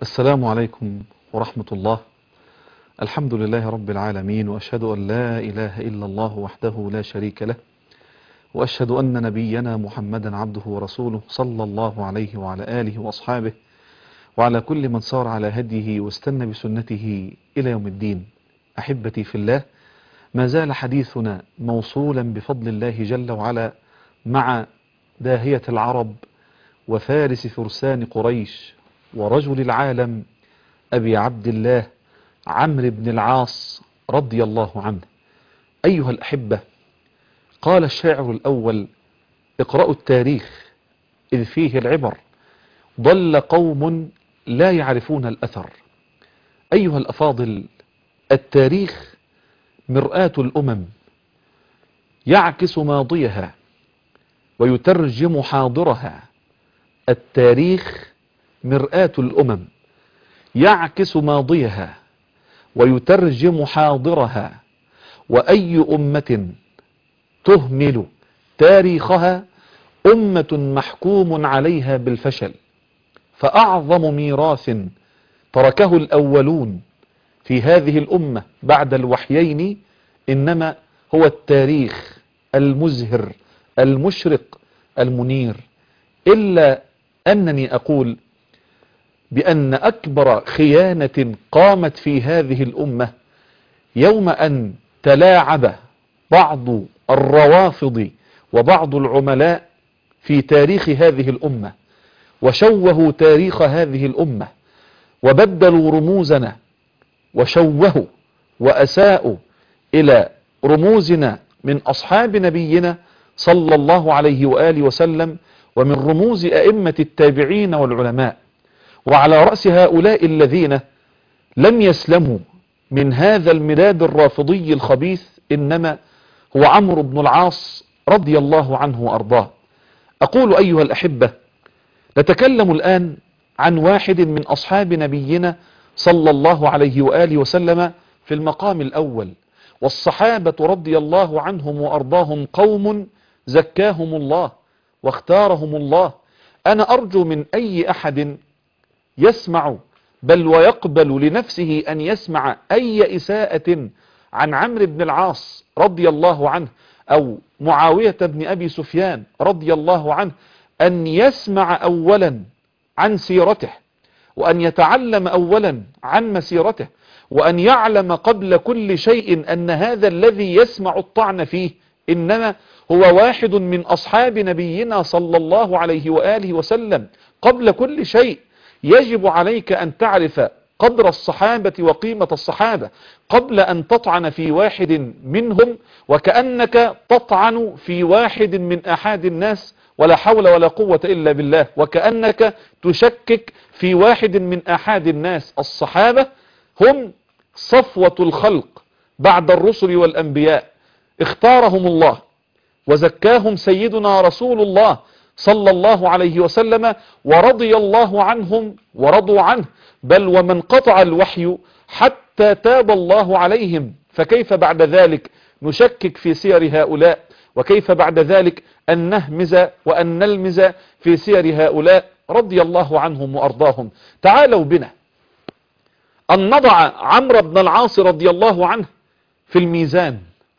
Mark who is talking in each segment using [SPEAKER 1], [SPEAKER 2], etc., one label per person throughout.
[SPEAKER 1] السلام عليكم ورحمة الله. الحمد لله رب العالمين، وأشهد أن لا إله إلا الله وحده لا شريك له، وأشهد أن نبينا محمدا عبده ورسوله صلى الله عليه وعلى آله وأصحابه وعلى كل من سار على هديه واستنى بسنته إلى يوم الدين. أحبتي في الله، ما زال حديثنا موصولا بفضل الله جل وعلا مع داهية العرب وفارس فرسان قريش ورجل العالم أبي عبد الله عمرو بن العاص رضي الله عنه. أيها الأحبة، قال الشاعر الأول: اقرأوا التاريخ إذ فيه العبر، ضل قوم لا يعرفون الأثر. أيها الأفاضل، التاريخ مرآة الأمم، يعكس ماضيها ويترجم حاضرها. التاريخ مرآة الأمم، يعكس ماضيها ويترجم حاضرها، وأي أمة تهمل تاريخها أمة محكوم عليها بالفشل. فأعظم ميراث تركه الأولون في هذه الأمة بعد الوحيين إنما هو التاريخ المزهر المشرق المنير. إلا أنني أقول بأن أكبر خيانة قامت في هذه الأمة يوم أن تلاعب بعض الروافض وبعض العملاء في تاريخ هذه الأمة، وشوهوا تاريخ هذه الأمة، وبدلوا رموزنا، وشوهوا وأساءوا إلى رموزنا من أصحاب نبينا صلى الله عليه وآله وسلم، ومن رموز أئمة التابعين والعلماء. وعلى رأس هؤلاء الذين لم يسلموا من هذا الميلاد الرافضي الخبيث إنما هو عمرو بن العاص رضي الله عنه وأرضاه. أقول أيها الأحبة، نتكلم الآن عن واحد من أصحاب نبينا صلى الله عليه وآله وسلم في المقام الأول. والصحابة رضي الله عنهم وأرضاهم قوم زكاهم الله واختارهم الله. أنا أرجو من أي أحد يسمع بل ويقبل لنفسه أن يسمع أي إساءة عن عمرو بن العاص رضي الله عنه أو معاوية بن أبي سفيان رضي الله عنه أن يسمع أولا عن سيرته، وأن يتعلم أولا عن مسيرته، وأن يعلم قبل كل شيء أن هذا الذي يسمع الطعن فيه إنما هو واحد من أصحاب نبينا صلى الله عليه وآله وسلم. قبل كل شيء يجب عليك أن تعرف قدر الصحابة وقيمة الصحابة قبل أن تطعن في واحد منهم، وكأنك تطعن في واحد من أحد الناس ولا حول ولا قوة إلا بالله، وكأنك تشكك في واحد من أحد الناس. الصحابة هم صفوة الخلق بعد الرسل والأنبياء، اختارهم الله وزكاهم سيدنا رسول الله صلى الله عليه وسلم، ورضي الله عنهم ورضوا عنه، بل ومن قطع الوحي حتى تاب الله عليهم. فكيف بعد ذلك نشكك في سير هؤلاء؟ وكيف بعد ذلك أن نهمز وأن نلمز في سير هؤلاء رضي الله عنهم وأرضاهم؟ تعالوا بنا أن نضع عمرو بن العاص رضي الله عنه في الميزان.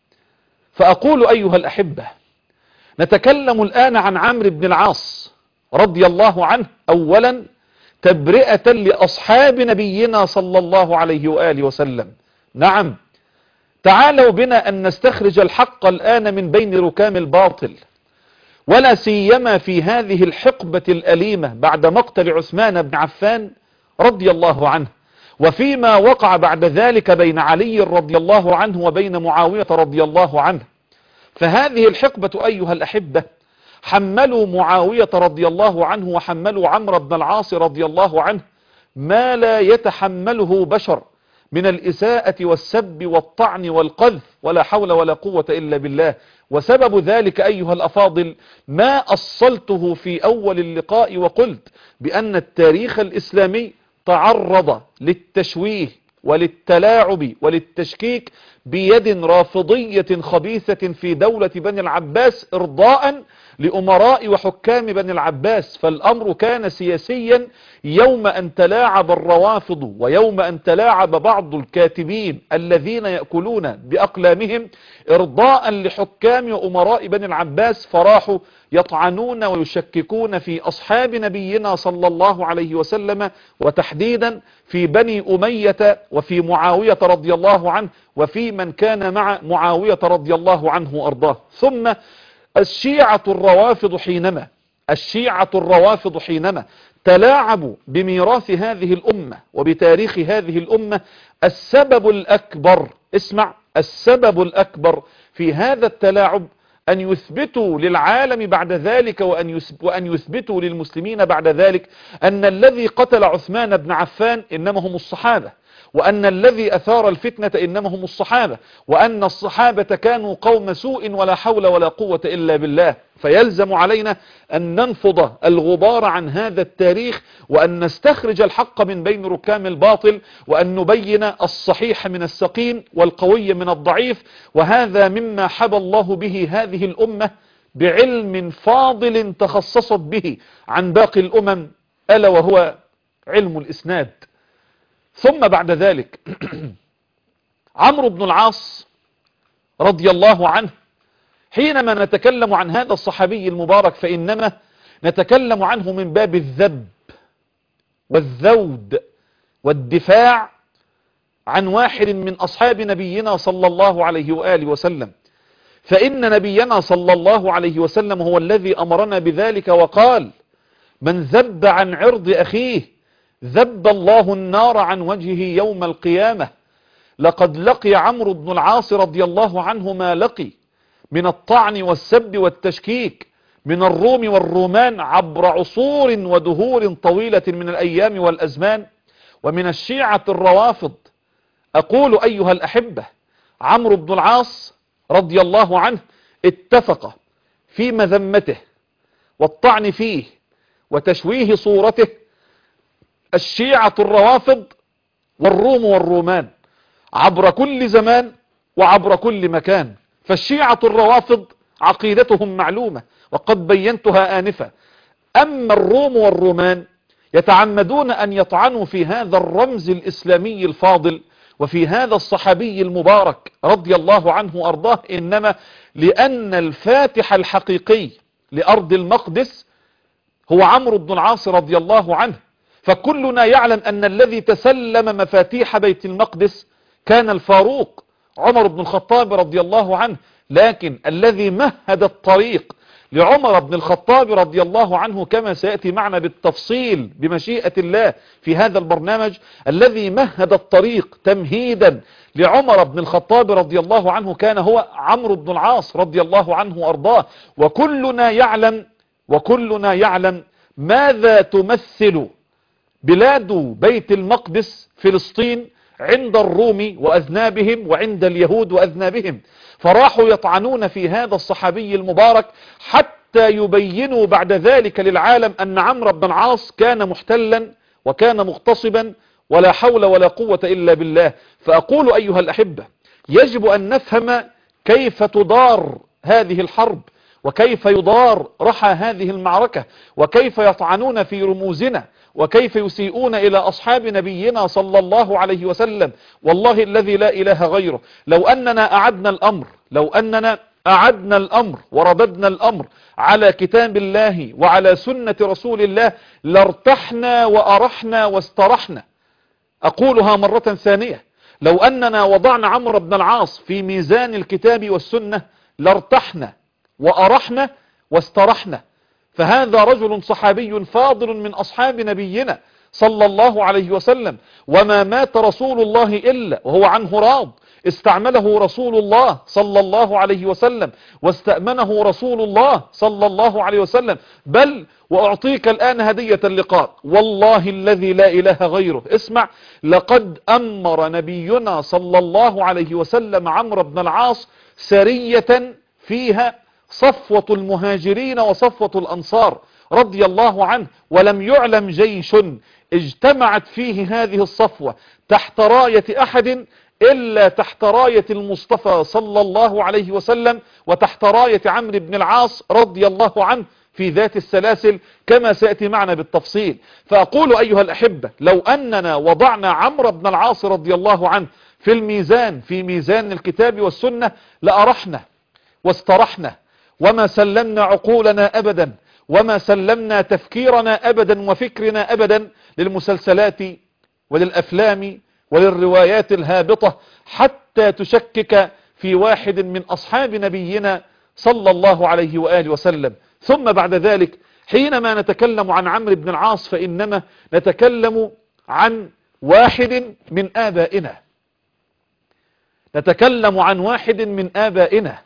[SPEAKER 1] فأقول أيها الأحبة، نتكلم الآن عن عمرو بن العاص رضي الله عنه أولا تبرئة لأصحاب نبينا صلى الله عليه وآله وسلم. نعم، تعالوا بنا أن نستخرج الحق الآن من بين ركام الباطل، ولا سيما في هذه الحقبة الأليمة بعد مقتل عثمان بن عفان رضي الله عنه، وفيما وقع بعد ذلك بين علي رضي الله عنه وبين معاوية رضي الله عنه. فهذه الحقبة أيها الأحبة حملوا معاوية رضي الله عنه وحملوا عمرو بن العاص رضي الله عنه ما لا يتحمله بشر من الإساءة والسب والطعن والقذف، ولا حول ولا قوة إلا بالله. وسبب ذلك أيها الأفاضل ما أصلته في أول اللقاء وقلت بأن التاريخ الإسلامي تعرض للتشويه وللتلاعب وللتشكيك بيد رافضية خبيثة في دولة بني العباس إرضاء لأمراء وحكام بني العباس. فالأمر كان سياسيا يوم أن تلاعب الروافض ويوم أن تلاعب بعض الكاتبين الذين يأكلون بأقلامهم إرضاء لحكام وأمراء بني العباس، فراحوا يطعنون ويشككون في أصحاب نبينا صلى الله عليه وسلم، وتحديدا في بني أمية وفي معاوية رضي الله عنه وفي من كان مع معاوية رضي الله عنه وأرضاه. ثم الشيعة الروافض حينما تلاعبوا بميراث هذه الأمة وبتاريخ هذه الأمة، السبب الأكبر، اسمع، السبب الأكبر في هذا التلاعب أن يثبتوا للعالم بعد ذلك وأن يثبتوا للمسلمين بعد ذلك أن الذي قتل عثمان بن عفان إنما هم الصحابة، وأن الذي أثار الفتنة إنما هم الصحابة، وأن الصحابة كانوا قوم سوء ولا حول ولا قوة إلا بالله. فيلزم علينا أن ننفض الغبار عن هذا التاريخ، وأن نستخرج الحق من بين ركام الباطل، وأن نبين الصحيح من السقيم والقوي من الضعيف. وهذا مما حبى الله به هذه الأمة بعلم فاضل تخصصت به عن باقي الأمم، ألا وهو علم الإسناد. ثم بعد ذلك عمرو بن العاص رضي الله عنه، حينما نتكلم عن هذا الصحابي المبارك فإنما نتكلم عنه من باب الذب والذود والدفاع عن واحد من أصحاب نبينا صلى الله عليه وآله وسلم. فإن نبينا صلى الله عليه وسلم هو الذي أمرنا بذلك وقال: من ذب عن عرض أخيه ذب الله النار عن وجهه يوم القيامة. لقد لقي عمرو بن العاص رضي الله عنه ما لقي من الطعن والسب والتشكيك من الروم والرومان عبر عصور ودهور طويلة من الأيام والأزمان، ومن الشيعة الروافض. أقول أيها الأحبة، عمرو بن العاص رضي الله عنه اتفق في مذمته والطعن فيه وتشويه صورته الشيعة الروافض والروم والرومان عبر كل زمان وعبر كل مكان. فالشيعة الروافض عقيدتهم معلومة وقد بينتها آنفا. أما الروم والرومان يتعمدون أن يطعنوا في هذا الرمز الإسلامي الفاضل وفي هذا الصحابي المبارك رضي الله عنه وأرضاه، إنما لأن الفاتح الحقيقي لأرض المقدس هو عمرو بن العاص رضي الله عنه. فكلنا يعلم أن الذي تسلم مفاتيح بيت المقدس كان الفاروق عمر بن الخطاب رضي الله عنه، لكن الذي مهد الطريق لعمر بن الخطاب رضي الله عنه كما سيأتي معنا بالتفصيل بمشيئة الله في هذا البرنامج، الذي مهد الطريق تمهيدا لعمر بن الخطاب رضي الله عنه كان هو عمرو بن العاص رضي الله عنه وأرضاه. وكلنا يعلم ماذا تمثل بلاد بيت المقدس فلسطين عند الروم وأذنابهم وعند اليهود وأذنابهم. فراحوا يطعنون في هذا الصحابي المبارك حتى يبينوا بعد ذلك للعالم أن عمرو بن العاص كان محتلا وكان مغتصبا ولا حول ولا قوة إلا بالله. فأقول أيها الأحبة، يجب أن نفهم كيف تدار هذه الحرب وكيف يدار رحى هذه المعركة وكيف يطعنون في رموزنا وكيف يسيئون إلى أصحاب نبينا صلى الله عليه وسلم. والله الذي لا إله غيره، لو أننا أعدنا الأمر ورددنا الأمر على كتاب الله وعلى سنة رسول الله لارتحنا وأرحنا واسترحنا. أقولها مرة ثانية، لو أننا وضعنا عمرو بن العاص في ميزان الكتاب والسنة لارتحنا وأرحنا واسترحنا. فهذا رجل صحابي فاضل من أصحاب نبينا صلى الله عليه وسلم، وما مات رسول الله إلا وهو عنه راض. استعمله رسول الله صلى الله عليه وسلم واستأمنه رسول الله صلى الله عليه وسلم. بل وأعطيك الآن هدية اللقاء، والله الذي لا إله غيره، اسمع، لقد أمر نبينا صلى الله عليه وسلم عمرو بن العاص سرية فيها صفوة المهاجرين وصفوة الأنصار، رضي الله عنه، ولم يعلم جيش اجتمعت فيه هذه الصفوة تحت راية أحد إلا تحت راية المصطفى صلى الله عليه وسلم، وتحت راية عمرو بن العاص رضي الله عنه في ذات السلاسل كما سيأتي معنا بالتفصيل. فأقول أيها الأحبة، لو أننا وضعنا عمرو بن العاص رضي الله عنه في الميزان، في ميزان الكتاب والسنة، لأرحنا واسترحنا، وما سلمنا عقولنا أبدا، وما سلمنا تفكيرنا أبدا وفكرنا أبدا للمسلسلات وللأفلام وللروايات الهابطة حتى تشكك في واحد من أصحاب نبينا صلى الله عليه وآله وسلم. ثم بعد ذلك حينما نتكلم عن عمرو بن العاص فإنما نتكلم عن واحد من آبائنا، نتكلم عن واحد من آبائنا،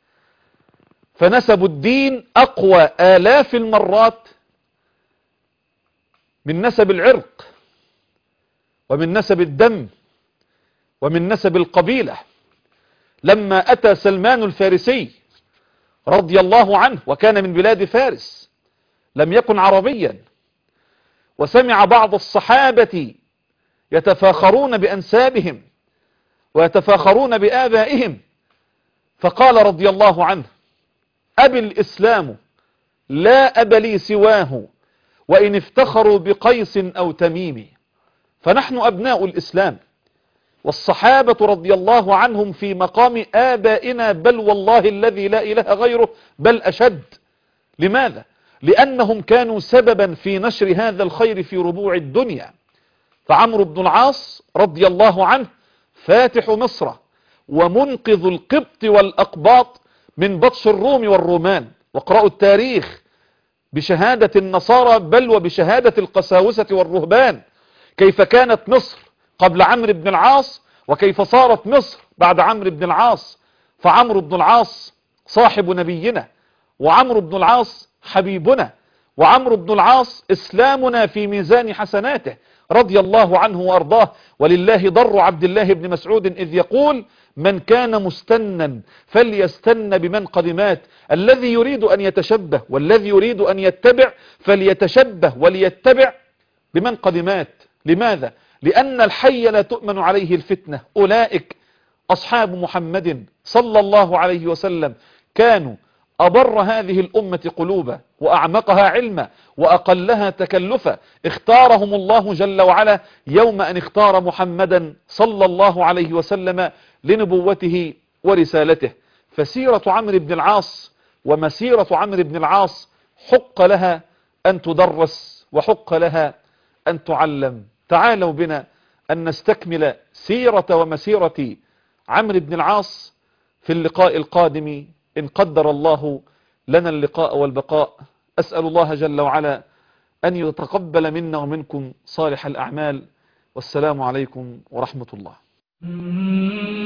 [SPEAKER 1] فنسب الدين أقوى آلاف المرات من نسب العرق ومن نسب الدم ومن نسب القبيلة. لما أتى سلمان الفارسي رضي الله عنه وكان من بلاد فارس، لم يكن عربيا، وسمع بعض الصحابة يتفاخرون بأنسابهم ويتفاخرون بآبائهم، فقال رضي الله عنه: أبي الإسلام لا أب لي سواه وإن افتخروا بقيس أو تميم. فنحن أبناء الإسلام، والصحابة رضي الله عنهم في مقام آبائنا، بل والله الذي لا إله غيره، بل أشد. لماذا؟ لأنهم كانوا سببا في نشر هذا الخير في ربوع الدنيا. فعمرو بن العاص رضي الله عنه فاتح مصر ومنقذ القبط والأقباط من بطش الروم والرومان. واقرأوا التاريخ بشهادة النصارى بل وبشهادة القساوسة والرهبان، كيف كانت مصر قبل عمرو بن العاص وكيف صارت مصر بعد عمرو بن العاص. فعمرو بن العاص صاحب نبينا، وعمرو بن العاص حبيبنا، وعمرو بن العاص إسلامنا في ميزان حسناته رضي الله عنه وأرضاه. ولله ضر عبد الله بن مسعود إذ يقول: من كان مستنا فليستن بمن قد مات. الذي يريد أن يتشبه والذي يريد أن يتبع فليتشبه وليتبع بمن قد مات. لماذا؟ لأن الحي لا تؤمن عليه الفتنة. أولئك أصحاب محمد صلى الله عليه وسلم كانوا أبر هذه الأمة قلوبا وأعمقها علما وأقلها تكلفا. اختارهم الله جل وعلا يوم أن اختار محمدا صلى الله عليه وسلم لنبوته ورسالته. فسيرة عمرو بن العاص ومسيرة عمرو بن العاص حق لها أن تدرس وحق لها أن تعلم. تعالوا بنا أن نستكمل سيرة ومسيرة عمرو بن العاص في اللقاء القادم إن قدر الله لنا اللقاء والبقاء. أسأل الله جل وعلا أن يتقبل منا ومنكم صالح الأعمال، والسلام عليكم ورحمة الله.